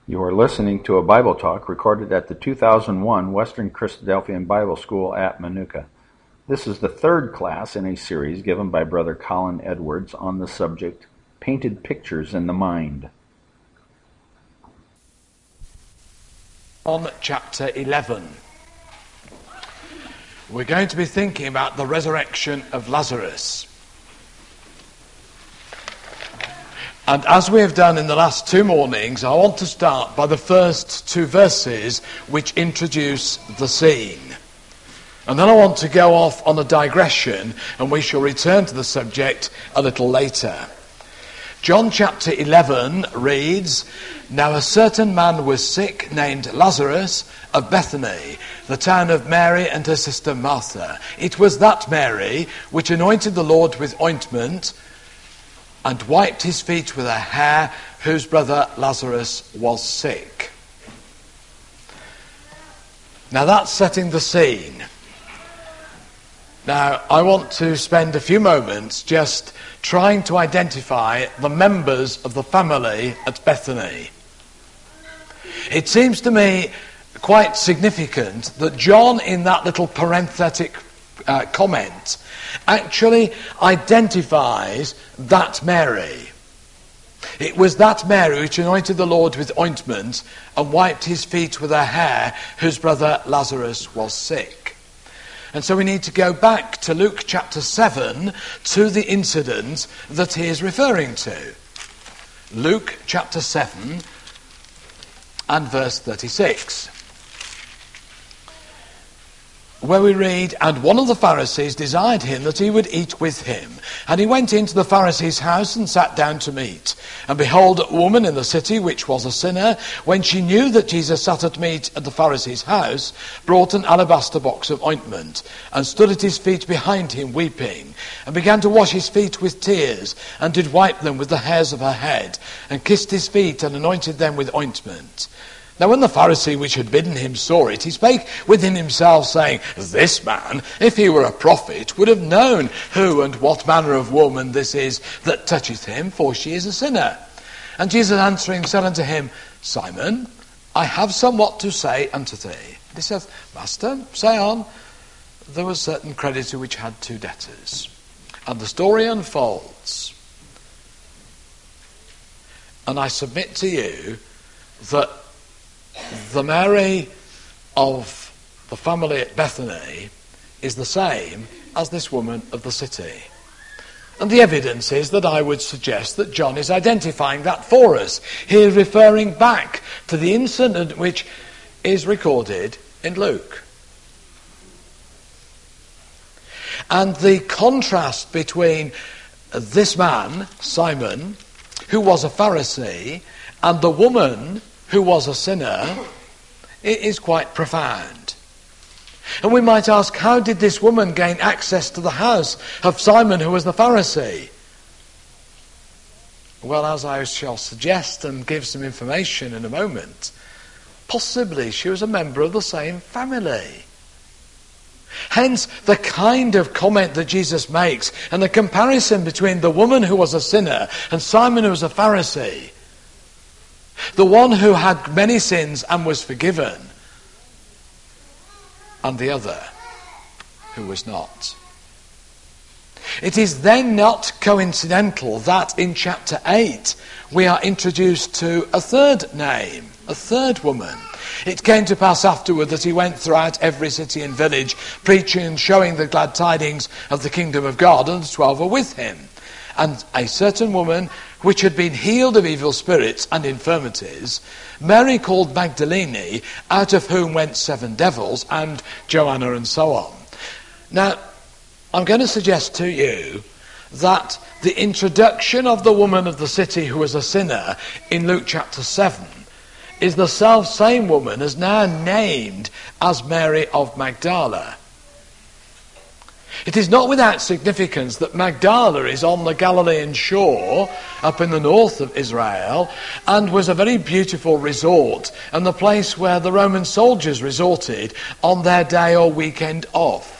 You are listening to a Bible talk recorded at the 2001 Western Christadelphian Bible School at Manuka. This is the third class in a series given by Brother Colin Edwards on the subject, Painted Pictures in the Mind. On chapter 11, we're going to be thinking about the resurrection of Lazarus. And as we have done in the last two mornings, I want to start by the first two verses which introduce the scene. And then I want to go off on a digression, and we shall return to the subject a little later. John chapter 11 reads, "Now a certain man was sick named Lazarus of Bethany, the town of Mary and her sister Martha. It was that Mary which anointed the Lord with ointment and wiped his feet with her hair, whose brother Lazarus was sick." Now that's setting the scene. Now I want to spend a few moments just trying to identify the members of the family at Bethany. It seems to me quite significant that John, in that little parenthetic comment, actually identifies that Mary. It was that Mary which anointed the Lord with ointment and wiped his feet with her hair, whose brother Lazarus was sick. And so we need to go back to Luke chapter 7 to the incident that he is referring to. Luke chapter 7 and verse 36. Where we read, "And one of the Pharisees desired him that he would eat with him. And he went into the Pharisee's house and sat down to meat. And behold, a woman in the city, which was a sinner, when she knew that Jesus sat at meat at the Pharisee's house, brought an alabaster box of ointment, and stood at his feet behind him, weeping, and began to wash his feet with tears, and did wipe them with the hairs of her head, and kissed his feet, and anointed them with ointment. Now when the Pharisee which had bidden him saw it, he spake within himself, saying, This man, if he were a prophet, would have known who and what manner of woman this is that toucheth him, for she is a sinner. And Jesus answering said unto him, Simon, I have somewhat to say unto thee. And he saith, Master, say on. There was a certain creditor which had two debtors. And the story unfolds. And I submit to you that the Mary of the family at Bethany is the same as this woman of the city. And the evidence is that I would suggest that John is identifying that for us. He is referring back to the incident which is recorded in Luke. And the contrast between this man, Simon, who was a Pharisee, and the woman who was a sinner, it is quite profound. And we might ask, how did this woman gain access to the house of Simon, who was the Pharisee? Well, as I shall suggest and give some information in a moment, possibly she was a member of the same family. Hence, the kind of comment that Jesus makes and the comparison between the woman who was a sinner and Simon who was a Pharisee. The one who had many sins and was forgiven, and the other who was not. It is then not coincidental that in chapter 8 we are introduced to a third name, a third woman. It came to pass afterward that he went throughout every city and village, preaching and showing the glad tidings of the kingdom of God, and the 12 were with him. And a certain woman which had been healed of evil spirits and infirmities, Mary called Magdalene, out of whom went 7 devils, and Joanna, and so on. Now, I'm going to suggest to you that the introduction of the woman of the city who was a sinner in Luke chapter 7 is the self-same woman as now named as Mary of Magdala. It is not without significance that Magdala is on the Galilean shore up in the north of Israel and was a very beautiful resort and the place where the Roman soldiers resorted on their day or weekend off.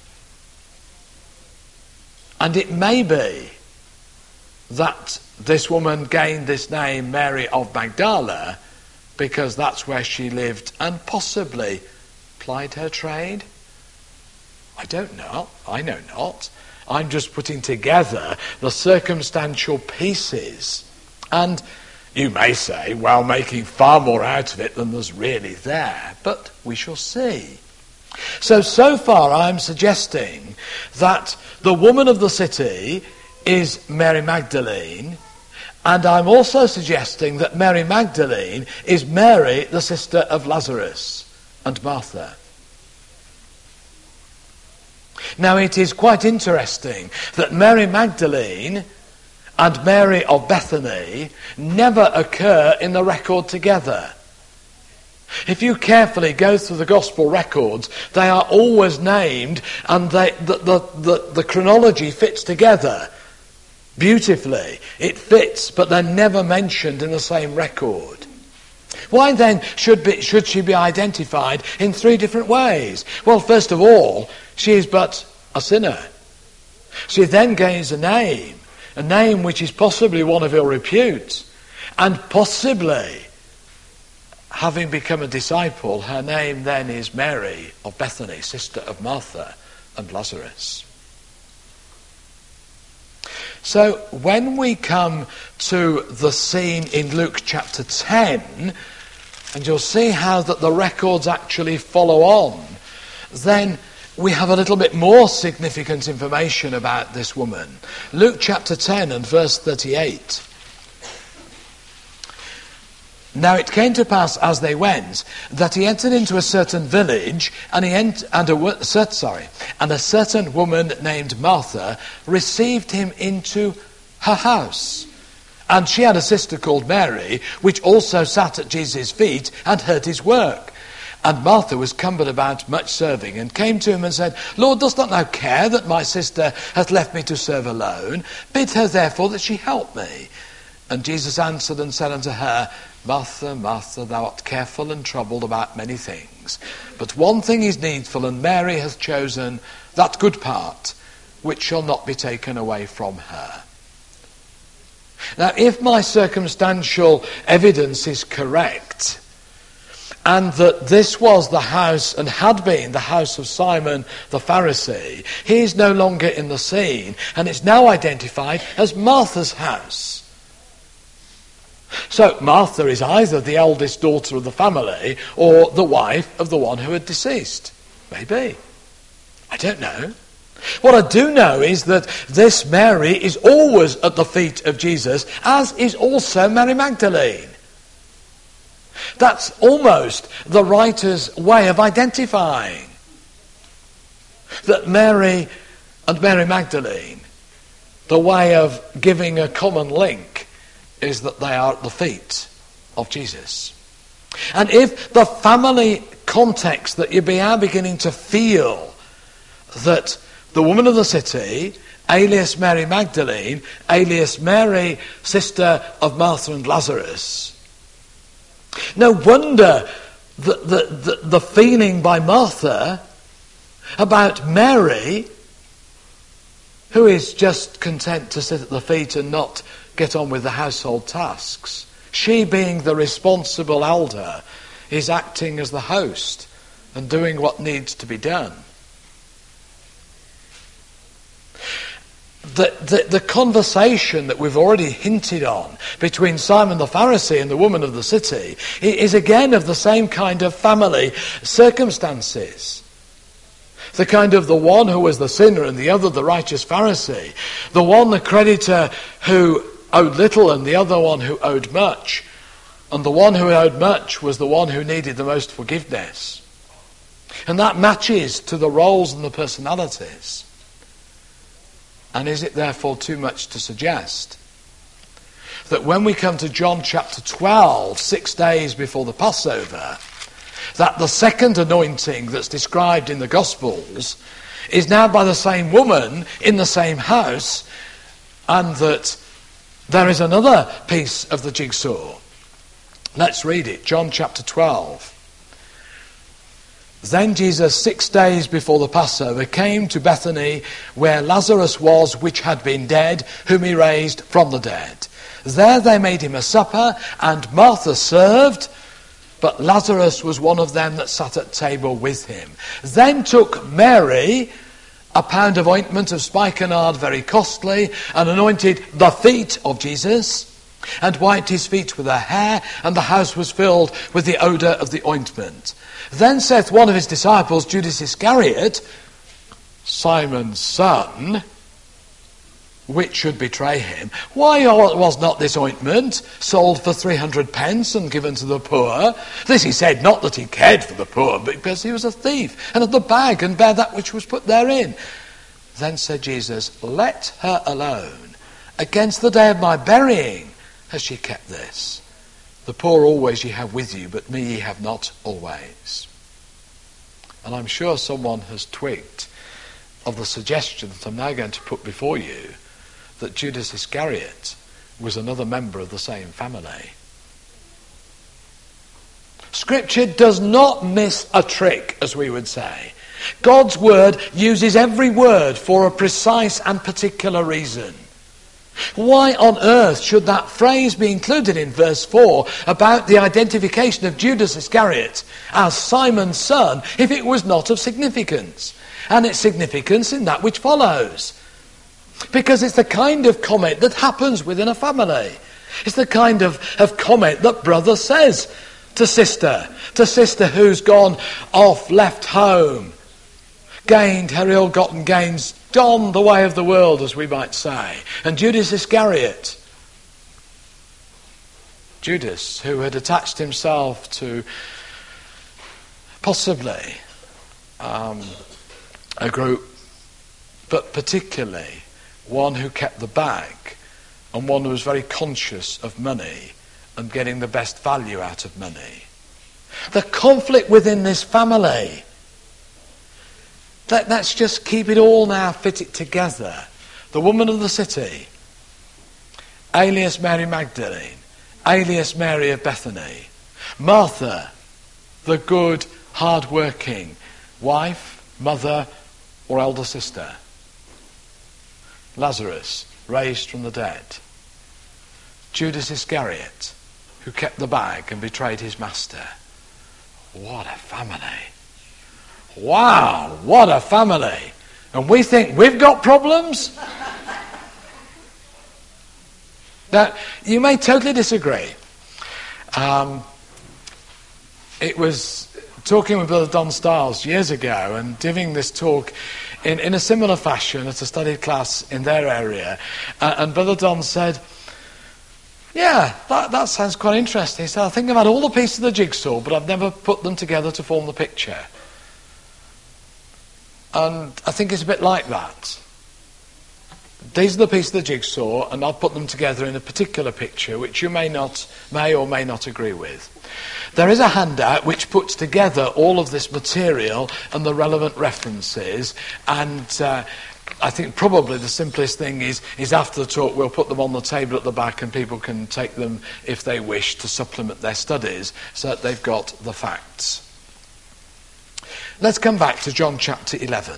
And it may be that this woman gained this name, Mary of Magdala, because that's where she lived and possibly plied her trade? I don't know. I know not. I'm just putting together the circumstantial pieces. And you may say, well, making far more out of it than there's really there. But we shall see. So far I'm suggesting that the woman of the city is Mary Magdalene, and I'm also suggesting that Mary Magdalene is Mary, the sister of Lazarus and Martha. Now it is quite interesting that Mary Magdalene and Mary of Bethany never occur in the record together. If you carefully go through the gospel records, they are always named, and the chronology fits together beautifully. It fits, but they're never mentioned in the same record. Why then should she be identified in three different ways? Well, first of all, she is but a sinner. She then gains a name which is possibly one of ill repute, and possibly, having become a disciple, her name then is Mary of Bethany, sister of Martha and Lazarus. So when we come to the scene in Luke chapter 10, and you'll see how that the records actually follow on, then we have a little bit more significant information about this woman. Luke chapter 10 and verse 38. Now it came to pass as they went that he entered into a certain village, and a certain woman named Martha received him into her house. And she had a sister called Mary, which also sat at Jesus' feet and heard his work. And Martha was cumbered about much serving, and came to him and said, Lord, dost not now care that my sister hath left me to serve alone? Bid her therefore that she help me. And Jesus answered and said unto her, Martha, Martha, thou art careful and troubled about many things. But one thing is needful, and Mary hath chosen that good part, which shall not be taken away from her. Now, if my circumstantial evidence is correct, and that this was the house, and had been the house of Simon the Pharisee, he is no longer in the scene, and it's now identified as Martha's house. So Martha is either the eldest daughter of the family or the wife of the one who had deceased. Maybe. I don't know. What I do know is that this Mary is always at the feet of Jesus, as is also Mary Magdalene. That's almost the writer's way of identifying that Mary and Mary Magdalene, the way of giving a common link, is that they are at the feet of Jesus. And if the family context that you are beginning to feel that the woman of the city, alias Mary Magdalene, alias Mary, sister of Martha and Lazarus, no wonder the feeling by Martha about Mary, who is just content to sit at the feet and not get on with the household tasks. She, being the responsible elder, is acting as the host and doing what needs to be done. The conversation that we've already hinted on between Simon the Pharisee and the woman of the city is again of the same kind of family circumstances. The kind of the one who was the sinner and the other the righteous Pharisee. The one the creditor who owed little and the other one who owed much. And the one who owed much was the one who needed the most forgiveness. And that matches to the roles and the personalities. And is it therefore too much to suggest that when we come to John chapter 12, 6 days before the Passover, that the second anointing that's described in the Gospels is now by the same woman in the same house, and that there is another piece of the jigsaw? Let's read it. John chapter 12. Then Jesus, 6 days before the Passover, came to Bethany, where Lazarus was, which had been dead, whom he raised from the dead. There they made him a supper, and Martha served, but Lazarus was one of them that sat at table with him. Then took Mary a pound of ointment of spikenard, very costly, and anointed the feet of Jesus, and wiped his feet with her hair, and the house was filled with the odour of the ointment. Then saith one of his disciples, Judas Iscariot, Simon's son, which should betray him, why was not this ointment sold for 300 pence and given to the poor? This he said, not that he cared for the poor, but because he was a thief, and of the bag, and bare that which was put therein. Then said Jesus, let her alone. Against the day of my burying has she kept this. The poor always ye have with you, but me ye have not always. And I'm sure someone has twigged of the suggestion that I'm now going to put before you, that Judas Iscariot was another member of the same family. Scripture does not miss a trick, as we would say. God's word uses every word for a precise and particular reason. Why on earth should that phrase be included in verse 4 about the identification of Judas Iscariot as Simon's son if it was not of significance? And its significance in that which follows. Because it's the kind of comment that happens within a family. It's the kind of comment that brother says to sister who's gone off, left home, gained her ill-gotten gains, gone the way of the world, as we might say. And Judas Iscariot, Judas, who had attached himself to possibly a group, but particularly one who kept the bag, and one who was very conscious of money and getting the best value out of money. The conflict within this family. Let's just keep it all now, fit it together. The woman of the city, alias Mary Magdalene, alias Mary of Bethany. Martha, the good, hard-working wife, mother, or elder sister. Lazarus, raised from the dead. Judas Iscariot, who kept the bag and betrayed his master. What a family. Wow, what a family. And we think we've got problems? Now, you may totally disagree. It was talking with Brother Don Stiles years ago and giving this talk in a similar fashion at a study class in their area. And Brother Don said, yeah, that sounds quite interesting. He said, I think I've had all the pieces of the jigsaw, but I've never put them together to form the picture. And I think it's a bit like that. These are the pieces of the jigsaw, and I've put them together in a particular picture, which you may or may not agree with. There is a handout which puts together all of this material and the relevant references, and I think probably the simplest thing is after the talk we'll put them on the table at the back and people can take them if they wish to supplement their studies so that they've got the facts. Let's come back to John chapter 11.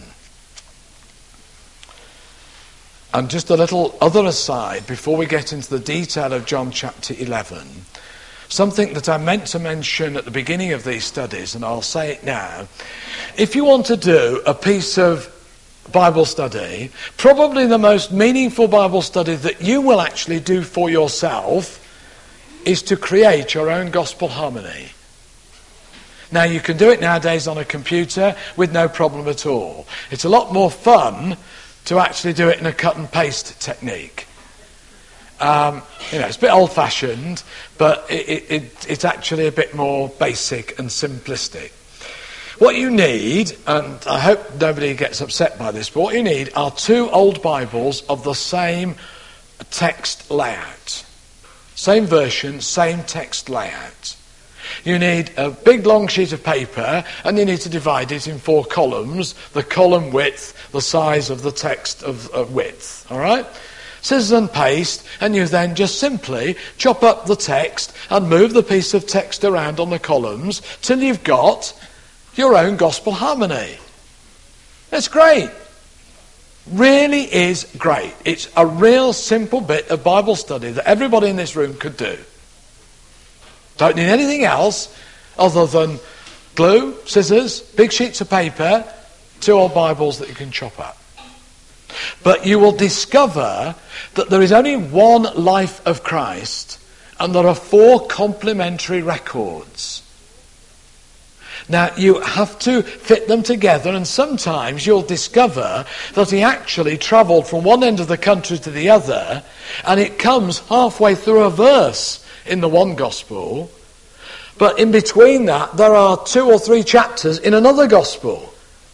And just a little other aside before we get into the detail of John chapter 11. Something that I meant to mention at the beginning of these studies, and I'll say it now. If you want to do a piece of Bible study, probably the most meaningful Bible study that you will actually do for yourself is to create your own gospel harmony. Now, you can do it nowadays on a computer with no problem at all. It's a lot more fun to actually do it in a cut and paste technique. It's a bit old-fashioned, but it's actually a bit more basic and simplistic. What you need, and I hope nobody gets upset by this, but what you need are two old Bibles of the same text layout. Same version, same text layout. You need a big long sheet of paper, and you need to divide it in 4 columns, the column width, the size of the text of width, all right? Scissors and paste, and you then just simply chop up the text and move the piece of text around on the columns till you've got your own gospel harmony. It's great. Really is great. It's a real simple bit of Bible study that everybody in this room could do. Don't need anything else, other than glue, scissors, big sheets of paper, 2 old Bibles that you can chop up. But you will discover that there is only one life of Christ, and there are 4 complementary records. Now, you have to fit them together, and sometimes you'll discover that he actually travelled from one end of the country to the other, and it comes halfway through a verse in the one gospel, but in between that there are 2 or 3 chapters in another gospel.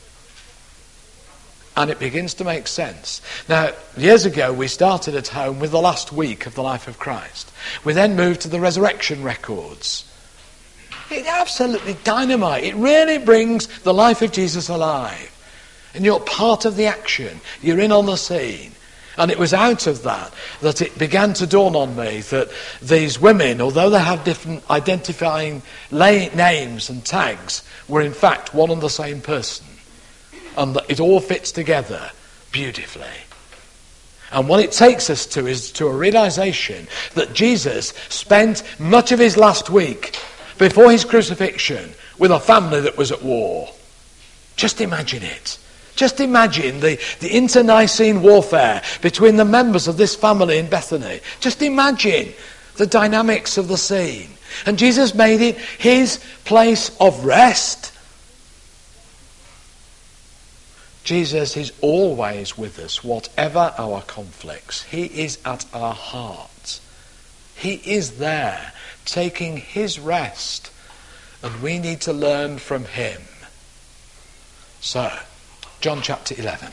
And it begins to make sense. Now, years ago we started at home with the last week of the life of Christ. We then moved to the resurrection records. It's absolutely dynamite. It really brings the life of Jesus alive. And you're part of the action. You're in on the scene. And it was out of that it began to dawn on me that these women, although they have different identifying names and tags, were in fact one and the same person. And that it all fits together beautifully. And what it takes us to is to a realization that Jesus spent much of his last week before his crucifixion with a family that was at war. Just imagine it. Just imagine the internecine warfare between the members of this family in Bethany. Just imagine the dynamics of the scene. And Jesus made it his place of rest. Jesus is always with us, whatever our conflicts. He is at our heart. He is there, taking his rest, and we need to learn from him. So, John chapter 11.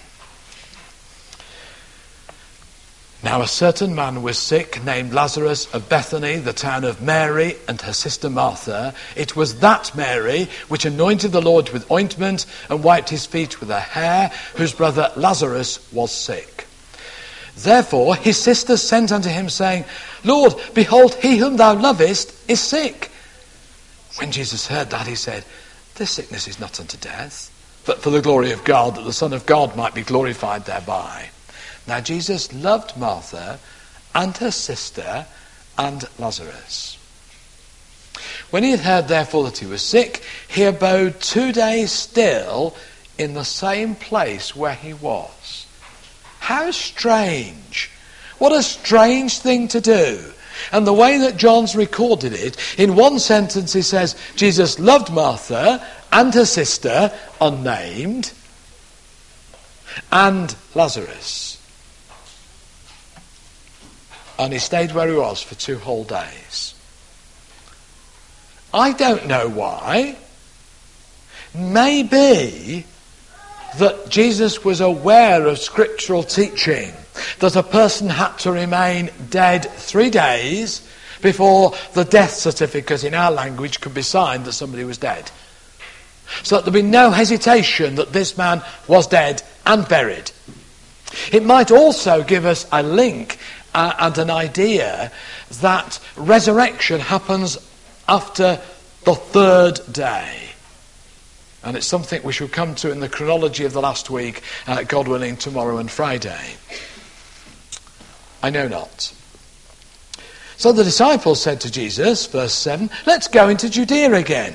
Now a certain man was sick, named Lazarus of Bethany, the town of Mary and her sister Martha. It was that Mary which anointed the Lord with ointment and wiped his feet with her hair, whose brother Lazarus was sick. Therefore his sister sent unto him, saying, Lord, behold, he whom thou lovest is sick. When Jesus heard that, he said, This sickness is not unto death, but for the glory of God, that the Son of God might be glorified thereby. Now Jesus loved Martha and her sister and Lazarus. When he had heard therefore that he was sick, he abode 2 days still in the same place where he was. How strange. What a strange thing to do. And the way that John's recorded it, in one sentence he says, Jesus loved Martha and her sister, unnamed, and Lazarus. And he stayed where he was for 2 whole days. I don't know why. Maybe that Jesus was aware of scriptural teaching, that a person had to remain dead 3 days before the death certificate in our language could be signed that somebody was dead. So that there'd be no hesitation that this man was dead and buried. It might also give us a link and an idea that resurrection happens after the 3rd day. And it's something we shall come to in the chronology of the last week, God willing, tomorrow and Friday. I know not. So the disciples said to Jesus, verse 7, Let's go into Judea again.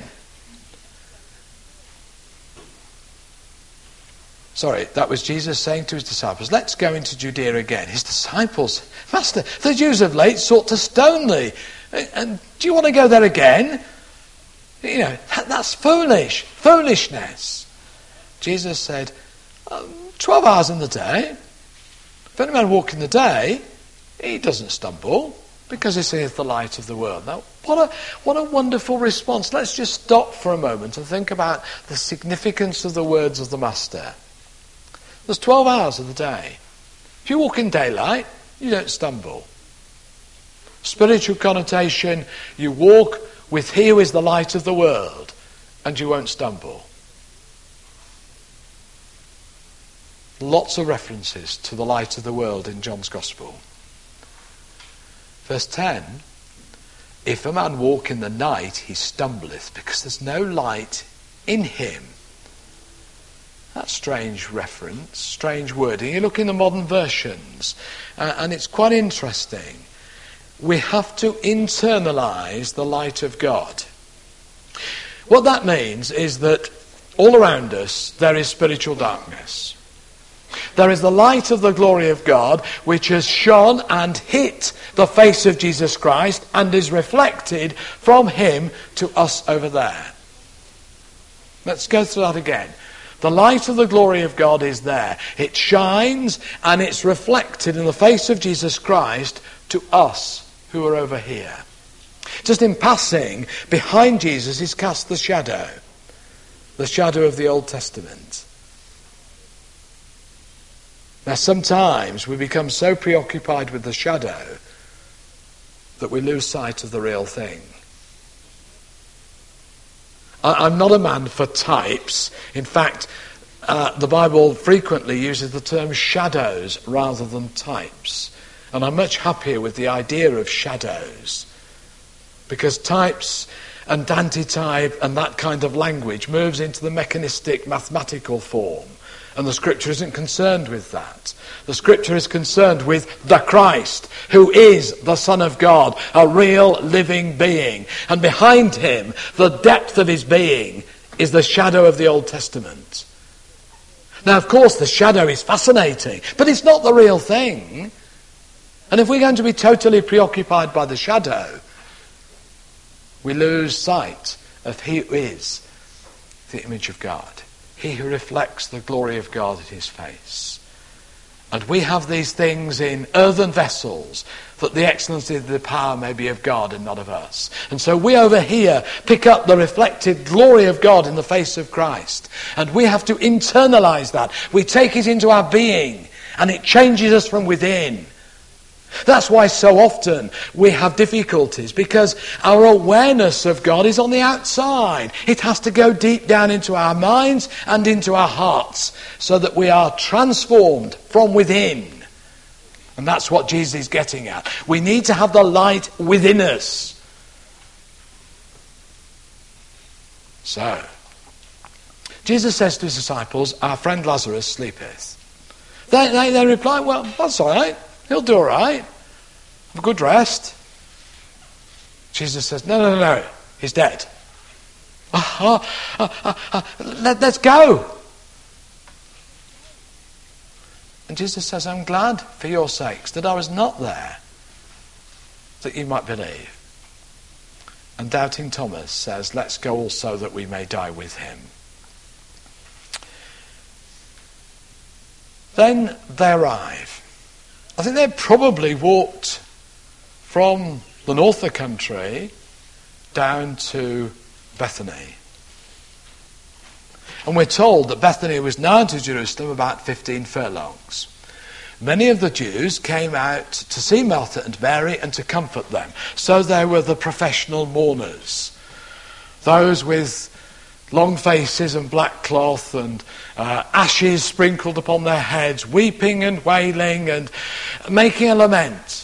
Sorry, that was Jesus saying to his disciples, Let's go into Judea again. His disciples, Master, the Jews of late sought to stone thee. And do you want to go there again? You know, that's foolishness. Jesus said, 12 hours in the day. If any man walk in the day, he doesn't stumble, because he seeth the light of the world. Now, what a wonderful response. Let's just stop for a moment and think about the significance of the words of the Master. There's 12 hours of the day. If you walk in daylight, you don't stumble. Spiritual connotation, you walk with he who is the light of the world, and you won't stumble. Lots of references to the light of the world in John's Gospel. Verse 10, If a man walk in the night, he stumbleth, because there's no light in him. That's strange reference, strange wording. You look in the modern versions, and it's quite interesting. We have to internalize the light of God. What that means is that all around us there is spiritual darkness. There is the light of the glory of God which has shone and hit the face of Jesus Christ and is reflected from him to us over there. Let's go through that again. The light of the glory of God is there. It shines and it's reflected in the face of Jesus Christ to us who are over here. Just in passing, behind Jesus is cast the shadow of the Old Testament. Now sometimes we become so preoccupied with the shadow that we lose sight of the real thing. I'm not a man for types. In fact, the Bible frequently uses the term shadows rather than types. And I'm much happier with the idea of shadows, because types and antitype and that kind of language moves into the mechanistic mathematical form. And the Scripture isn't concerned with that. The Scripture is concerned with the Christ, who is the Son of God, a real living being. And behind him, the depth of his being, is the shadow of the Old Testament. Now, of course, the shadow is fascinating, but it's not the real thing. And if we're going to be totally preoccupied by the shadow, we lose sight of he who is the image of God. He who reflects the glory of God in his face. And we have these things in earthen vessels, that the excellency of the power may be of God and not of us. And so we over here pick up the reflected glory of God in the face of Christ. And we have to internalize that. We take it into our being, and it changes us from within. That's why so often we have difficulties, because our awareness of God is on the outside. It has to go deep down into our minds and into our hearts so that we are transformed from within. And that's what Jesus is getting at. We need to have the light within us. So, Jesus says to his disciples, "Our friend Lazarus sleepeth." They reply, "Well, that's all right. He'll do all right. Have a good rest." Jesus says, No. He's dead. Let's go. And Jesus says, "I'm glad for your sakes that I was not there, that you might believe." And doubting Thomas says, "Let's go also that we may die with him." Then they arrive. I think they probably walked from the north of the country down to Bethany. And we're told that Bethany was nigh to Jerusalem about 15 furlongs. Many of the Jews came out to see Martha and Mary and to comfort them. So they were the professional mourners. Those with long faces and black cloth and ashes sprinkled upon their heads, weeping and wailing and making a lament.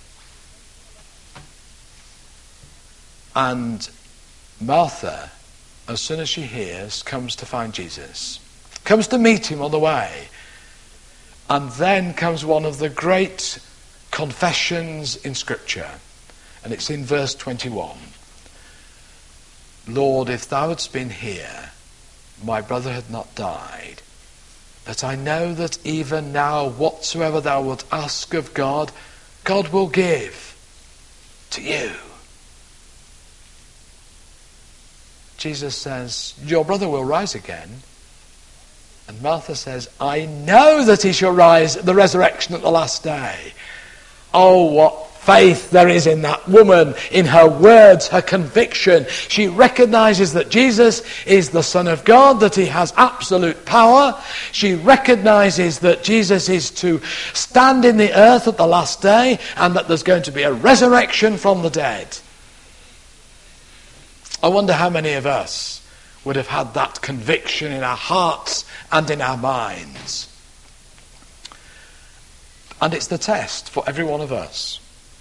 And Martha, as soon as she hears, comes to find Jesus, comes to meet him on the way. And then comes one of the great confessions in Scripture, and it's in verse 21. "Lord, if thou hadst been here, my brother had not died. But I know that even now whatsoever thou wilt ask of God, God will give to you." Jesus says, "Your brother will rise again." And Martha says, "I know that he shall rise at the resurrection at the last day." Oh, what faith there is in that woman, in her words, her conviction. She recognizes that Jesus is the Son of God, that he has absolute power. She recognizes that Jesus is to stand in the earth at the last day, and that there's going to be a resurrection from the dead. I wonder how many of us would have had that conviction in our hearts and in our minds. And it's the test for every one of us.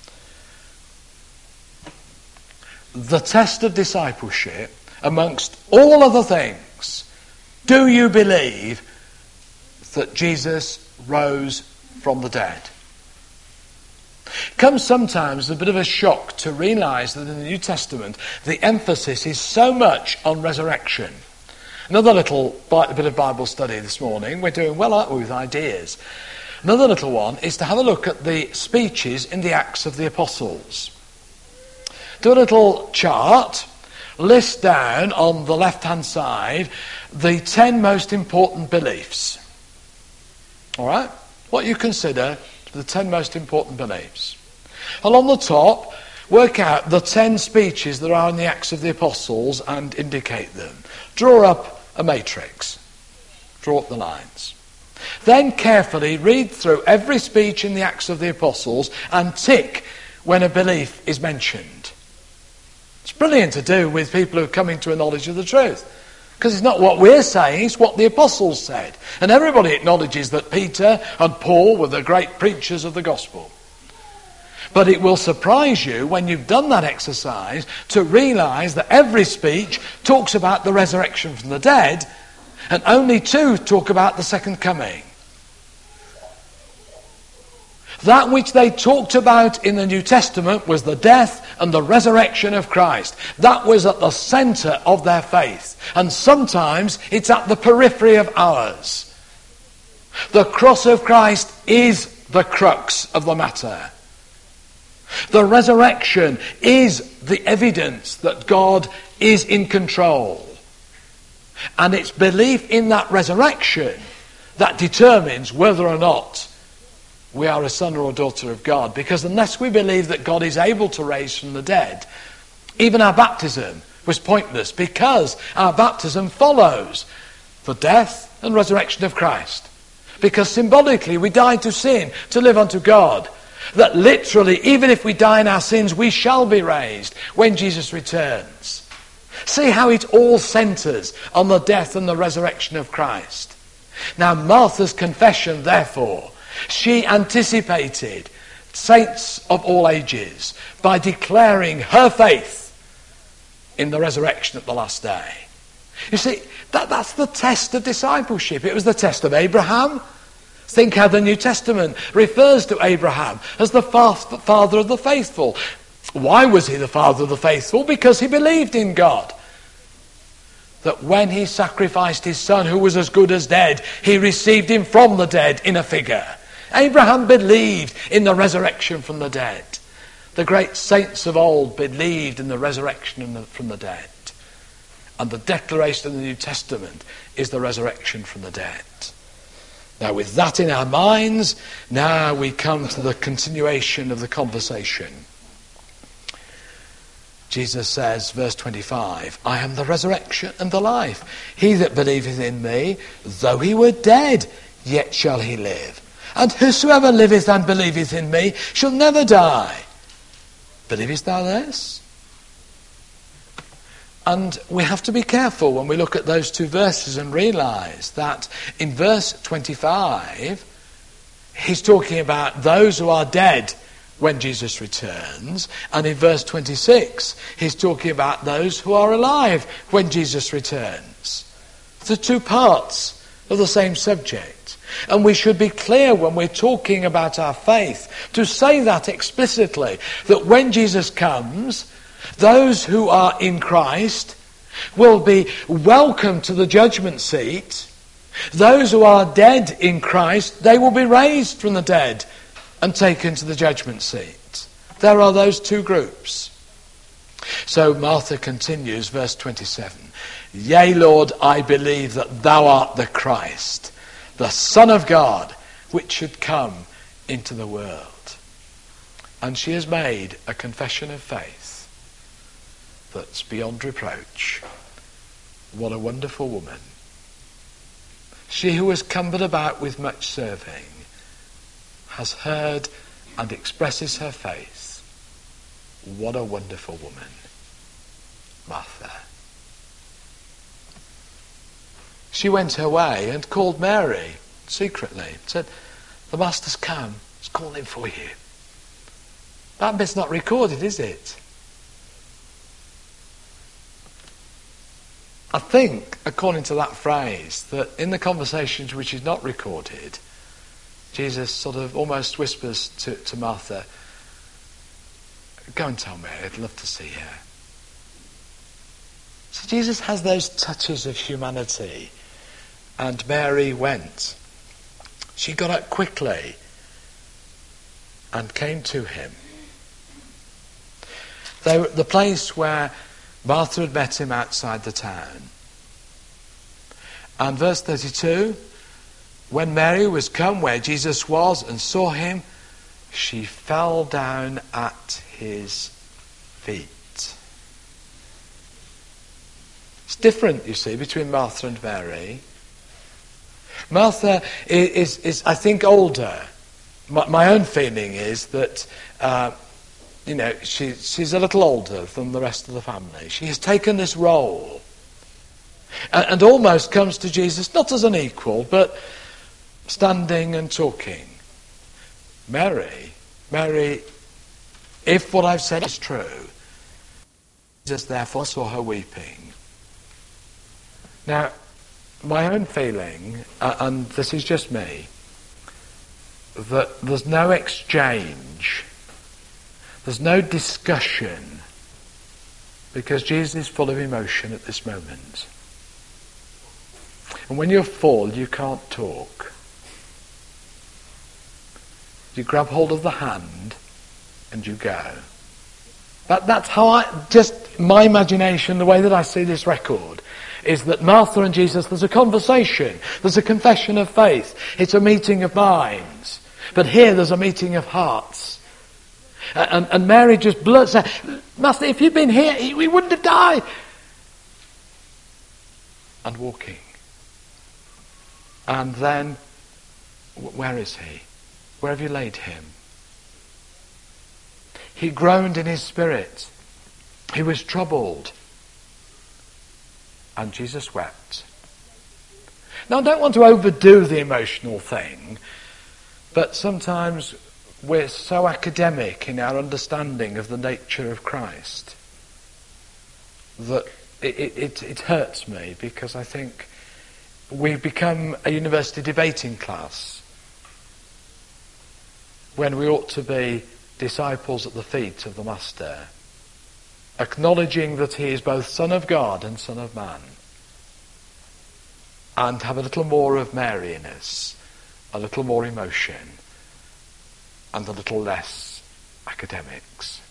The test of discipleship, amongst all other things, do you believe that Jesus rose from the dead? comes sometimes as a bit of a shock to realise that in the New Testament the emphasis is so much on resurrection. Another little bit of Bible study this morning. We're doing well, aren't we, with ideas? Another little one is to have a look at the speeches in the Acts of the Apostles. Do a little chart, list down on the left-hand side the 10 most important beliefs. All right? What you consider the 10 most important beliefs. And on the top, work out the 10 speeches that are in the Acts of the Apostles and indicate them. Draw up a matrix. Draw up the lines. Then carefully read through every speech in the Acts of the Apostles and tick when a belief is mentioned. It's brilliant to do with people who are coming to a knowledge of the truth. Because it's not what we're saying, it's what the Apostles said. And everybody acknowledges that Peter and Paul were the great preachers of the gospel. But it will surprise you when you've done that exercise to realise that every speech talks about the resurrection from the dead, and only 2 talk about the second coming. That which they talked about in the New Testament was the death and the resurrection of Christ. That was at the centre of their faith. And sometimes it's at the periphery of ours. The cross of Christ is the crux of the matter. The resurrection is the evidence that God is in control. And it's belief in that resurrection that determines whether or not we are a son or a daughter of God. Because unless we believe that God is able to raise from the dead, even our baptism was pointless, because our baptism follows the death and resurrection of Christ. Because symbolically we died to sin to live unto God. That literally, even if we die in our sins, we shall be raised when Jesus returns. See how it all centres on the death and the resurrection of Christ. Now Martha's confession, therefore, she anticipated saints of all ages by declaring her faith in the resurrection at the last day. You see, that's the test of discipleship. It was the test of Abraham. Think how the New Testament refers to Abraham as the father of the faithful. Why was he the father of the faithful? Because he believed in God. That when he sacrificed his son, who was as good as dead, he received him from the dead in a figure. Abraham believed in the resurrection from the dead. The great saints of old believed in the resurrection from the dead. And the declaration of the New Testament is the resurrection from the dead. Now, with that in our minds, now we come to the continuation of the conversation. Jesus says, verse 25, I am the resurrection and the life. He that believeth in me, though he were dead, yet shall he live. And whosoever liveth and believeth in me shall never die. Believest thou this? And we have to be careful when we look at those 2 verses and realise that in verse 25, he's talking about those who are dead when Jesus returns. And in verse 26, he's talking about those who are alive when Jesus returns. The 2 parts of the same subject. And we should be clear when we're talking about our faith to say that explicitly, that when Jesus comes, those who are in Christ will be welcomed to the judgment seat. Those who are dead in Christ, they will be raised from the dead and taken to the judgment seat. There are those 2 groups. So Martha continues, verse 27. Yea, Lord, I believe that thou art the Christ, the Son of God, which should come into the world. And she has made a confession of faith that's beyond reproach. What a wonderful woman. She who was cumbered about with much serving has heard and expresses her faith. What a wonderful woman, Martha. She went her way and called Mary secretly. Said, the Master's come. He's calling for you. That bit's not recorded, is it? I think, according to that phrase, that in the conversations which is not recorded, Jesus sort of almost whispers to Martha, Go and tell Mary, I'd love to see her. So Jesus has those touches of humanity. And Mary went. She got up quickly and came to him. They were at the place where Martha had met him outside the town. And verse 32, when Mary was come where Jesus was and saw him, she fell down at his feet. It's different, you see, between Martha and Mary. Martha is I think, older. My own feeling is that, she's a little older than the rest of the family. She has taken this role and almost comes to Jesus, not as an equal, but standing and talking. Mary, if what I've said is true, Jesus therefore saw her weeping. Now, my own feeling, and this is just me, that there's no exchange, there's no discussion, because Jesus is full of emotion at this moment. And when you're full, you can't talk. You grab hold of the hand and you go. That's how my imagination, the way that I see this record, is that Martha and Jesus, there's a conversation, there's a confession of faith, it's a meeting of minds. But here there's a meeting of hearts. And Mary just blurts out, Master, if you'd been here, we wouldn't have died. And walking. And then, where is he? Where have you laid him? He groaned in his spirit. He was troubled. And Jesus wept. Now, I don't want to overdo the emotional thing, but sometimes we're so academic in our understanding of the nature of Christ that it hurts me, because I think we've become a university debating class when we ought to be disciples at the feet of the Master, acknowledging that he is both Son of God and Son of Man, and have a little more of Mary in us, a little more emotion, and a little less academics.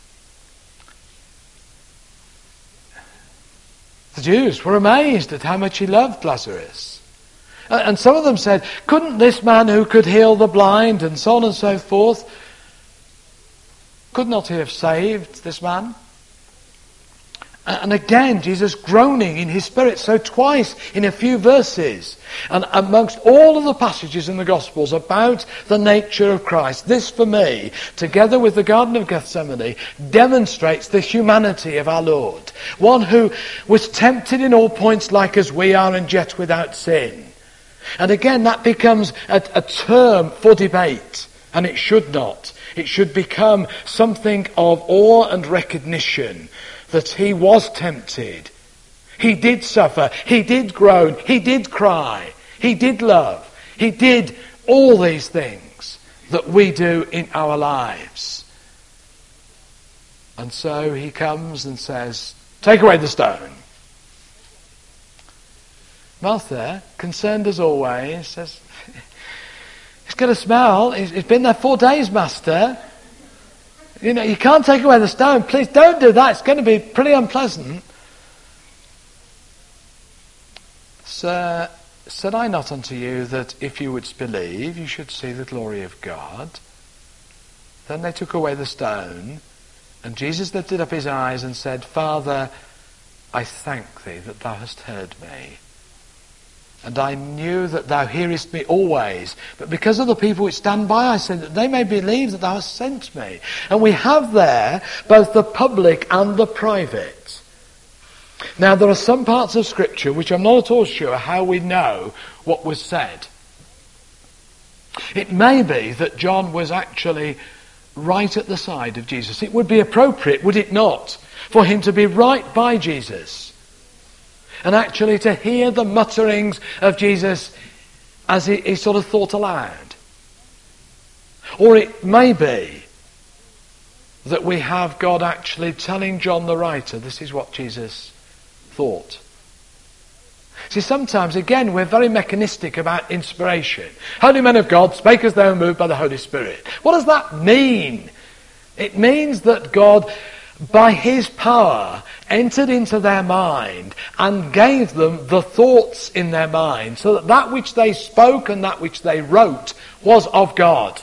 The Jews were amazed at how much he loved Lazarus. And some of them said, couldn't this man who could heal the blind and so on and so forth, could not he have saved this man? And again, Jesus groaning in his spirit, so twice in a few verses. And amongst all of the passages in the Gospels about the nature of Christ, this for me, together with the Garden of Gethsemane, demonstrates the humanity of our Lord. One who was tempted in all points like as we are, and yet without sin. And again, that becomes a term for debate, and it should not. It should become something of awe and recognition that he was tempted. He did suffer. He did groan. He did cry. He did love. He did all these things that we do in our lives. And so he comes and says, take away the stone. Martha, concerned as always, says, it's got a smell. It's been there 4 days, Master. You know, you can't take away the stone. Please don't do that. It's going to be pretty unpleasant. Sir, said I not unto you that if you would believe, you should see the glory of God? Then they took away the stone, and Jesus lifted up his eyes and said, Father, I thank thee that thou hast heard me. And I knew that thou hearest me always. But because of the people which stand by, I said that they may believe that thou hast sent me. And we have there both the public and the private. Now, there are some parts of Scripture which I'm not at all sure how we know what was said. It may be that John was actually right at the side of Jesus. It would be appropriate, would it not, for him to be right by Jesus, and actually to hear the mutterings of Jesus as he sort of thought aloud. Or it may be that we have God actually telling John the writer, this is what Jesus thought. See, sometimes, again, we're very mechanistic about inspiration. Holy men of God spake as they were moved by the Holy Spirit. What does that mean? It means that God, by his power, entered into their mind and gave them the thoughts in their mind, so that that which they spoke and that which they wrote was of God.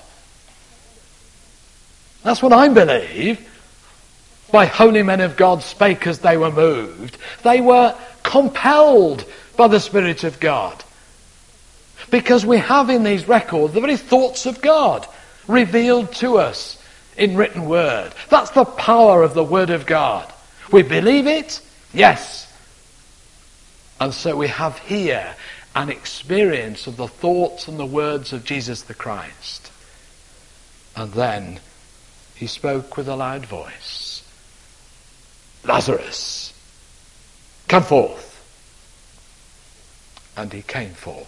That's what I believe by holy men of God spake as they were moved. They were compelled by the Spirit of God. Because we have in these records the very thoughts of God revealed to us in written word. That's the power of the Word of God. We believe it, yes. And so we have here an experience of the thoughts and the words of Jesus the Christ. And then he spoke with a loud voice. Lazarus, come forth. And he came forth.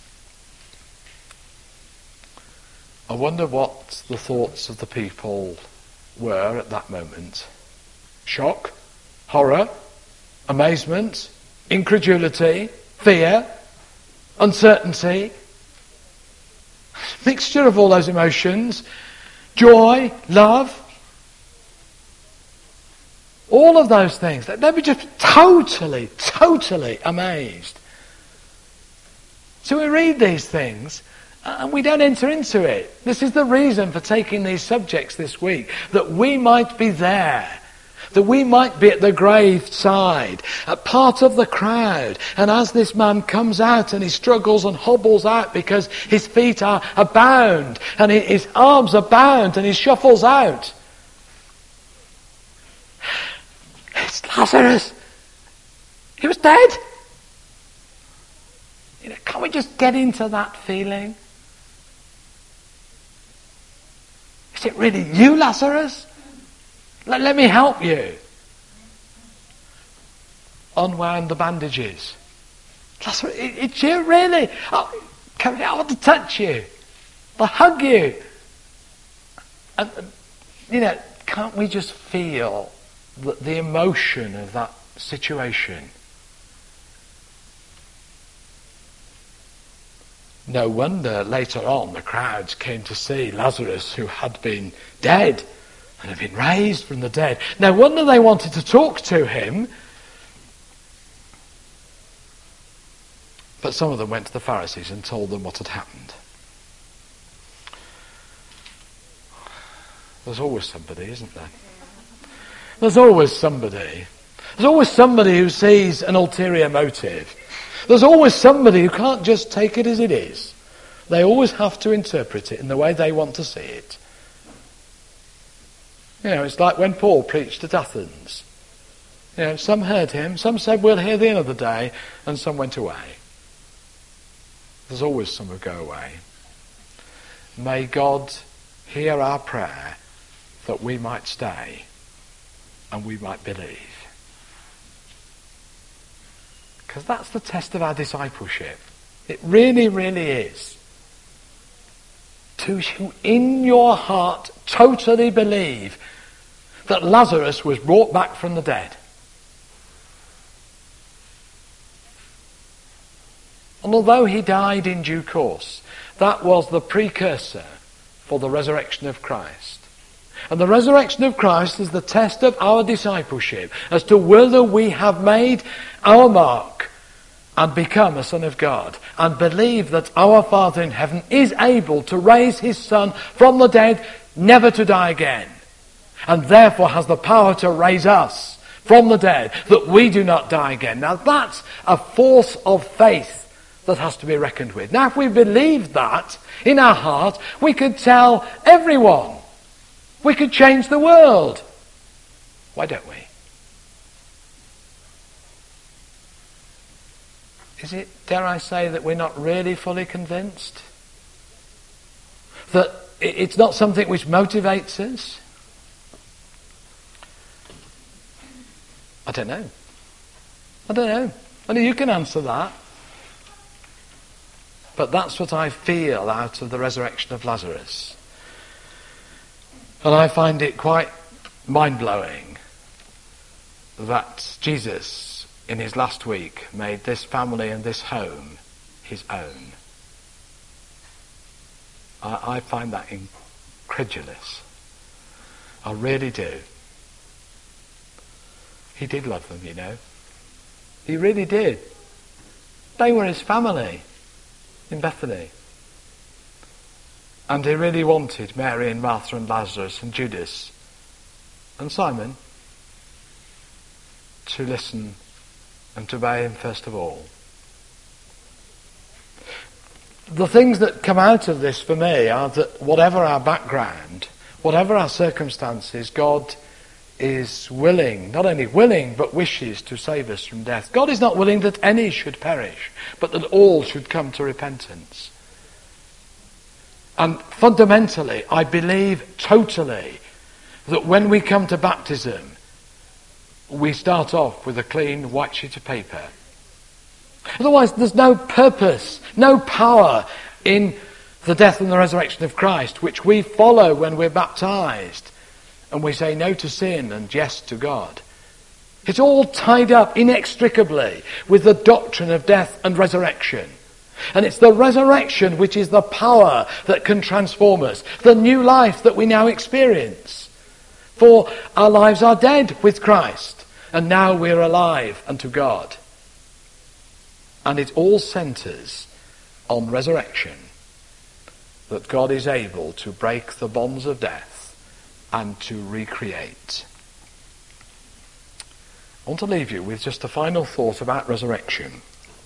I wonder what the thoughts of the people were at that moment. Shock, horror, amazement, incredulity, fear, uncertainty, mixture of all those emotions, joy, love, all of those things. They were just totally amazed. So we read these things and we don't enter into it. This is the reason for taking these subjects this week, that we might be there, that we might be at the grave side, a part of the crowd. And as this man comes out and he struggles and hobbles out because his feet are bound and his arms are bound and he shuffles out. It's Lazarus. He was dead. Can't we just get into that feeling? Is it really you, Lazarus? Let me help you. Unwound the bandages. Lazarus, it's you, really? Oh, I want to touch you. I'll hug you. And, can't we just feel the emotion of that situation? No wonder later on the crowds came to see Lazarus, who had been dead and had been raised from the dead. No wonder they wanted to talk to him. But some of them went to the Pharisees and told them what had happened. There's always somebody, isn't there? There's always somebody. There's always somebody who sees an ulterior motive. There's always somebody who can't just take it as it is. They always have to interpret it in the way they want to see it. It's like when Paul preached at Athens. Some heard him, some said, we'll hear thee another day, and some went away. There's always some who go away. May God hear our prayer that we might stay and we might believe. Because that's the test of our discipleship. It really, really is. To in your heart totally believe that Lazarus was brought back from the dead. And although he died in due course, that was the precursor for the resurrection of Christ. And the resurrection of Christ is the test of our discipleship as to whether we have made our mark and become a son of God and believe that our Father in heaven is able to raise his Son from the dead, never to die again, and therefore has the power to raise us from the dead, that we do not die again. Now that's a force of faith that has to be reckoned with. Now if we believe that in our heart, we could tell everyone. We could change the world. Why don't we? Is it, dare I say, that we're not really fully convinced? That it's not something which motivates us? I don't know. Only you can answer that. But that's what I feel out of the resurrection of Lazarus. And I find it quite mind-blowing that Jesus, in his last week, made this family and this home his own. I find that incredulous. I really do. He did love them, you know. He really did. They were his family in Bethany. And he really wanted Mary and Martha and Lazarus and Judas and Simon to listen and to obey him first of all. The things that come out of this for me are that whatever our background, whatever our circumstances, God is willing, not only willing, but wishes to save us from death. God is not willing that any should perish, but that all should come to repentance. And fundamentally, I believe totally that when we come to baptism, we start off with a clean white sheet of paper. Otherwise, there's no purpose, no power in the death and the resurrection of Christ, which we follow when we're baptized. And we say no to sin and yes to God. It's all tied up inextricably with the doctrine of death and resurrection. And it's the resurrection which is the power that can transform us, the new life that we now experience. For our lives are dead with Christ, and now we're alive unto God. And it all centres on resurrection, that God is able to break the bonds of death and to recreate. I want to leave you with just a final thought about resurrection.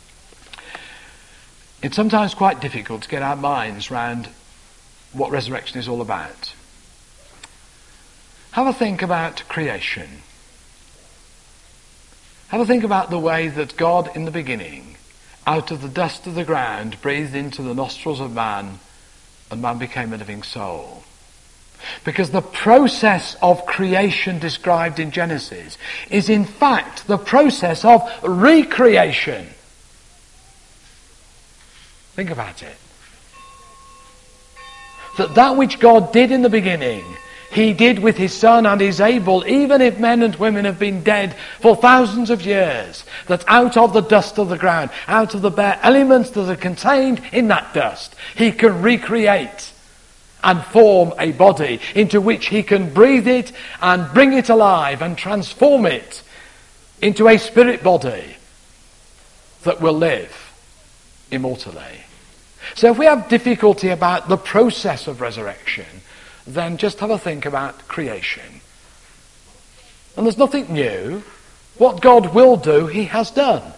It's sometimes quite difficult to get our minds round what resurrection is all about. Have a think about creation. Have a think about the way that God in the beginning, out of the dust of the ground, breathed into the nostrils of man, and man became a living soul. Because the process of creation described in Genesis is in fact the process of recreation. Think about it. That which God did in the beginning, he did with his Son, and is able, even if men and women have been dead for thousands of years, that out of the dust of the ground, out of the bare elements that are contained in that dust, he can recreate and form a body into which he can breathe it and bring it alive and transform it into a spirit body that will live immortally. So if we have difficulty about the process of resurrection, then just have a think about creation. And there's nothing new. What God will do, he has done.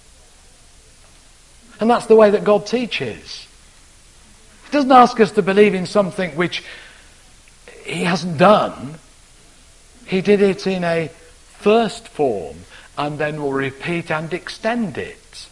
And that's the way that God teaches. He doesn't ask us to believe in something which he hasn't done. He did it in a first form and then will repeat and extend it.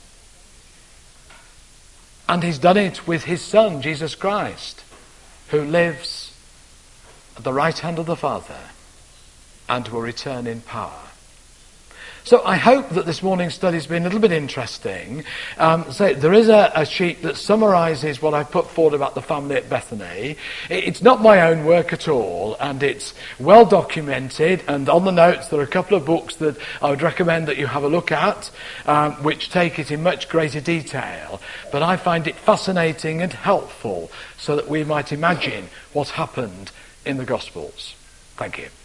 And he's done it with his Son, Jesus Christ, who lives at the right hand of the Father and will return in power. So I hope that this morning's study has been a little bit interesting. So there is a sheet that summarises what I've put forward about the family at Bethany. It's not my own work at all, and it's well documented, and on the notes there are a couple of books that I would recommend that you have a look at, which take it in much greater detail. But I find it fascinating and helpful so that we might imagine what happened in the Gospels. Thank you.